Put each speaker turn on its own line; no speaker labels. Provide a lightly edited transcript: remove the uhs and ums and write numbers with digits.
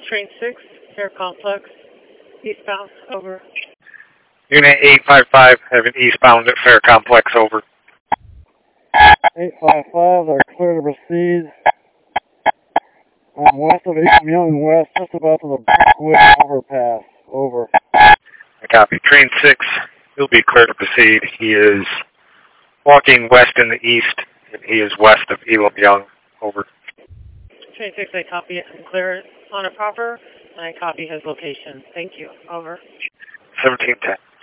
Train 6, Air Complex, eastbound, over.
Unit 855, having eastbound at Fair Complex, over.
855, they're clear to proceed. I'm west of 8 Young West, just about to the Brookwood overpass, over.
I copy. Train 6, he'll be clear to proceed. He is walking west in the east, and he is west of Elam Young, over.
Train 6, I copy it and clear it on a proper, and I copy his location. Thank you, over.
1710.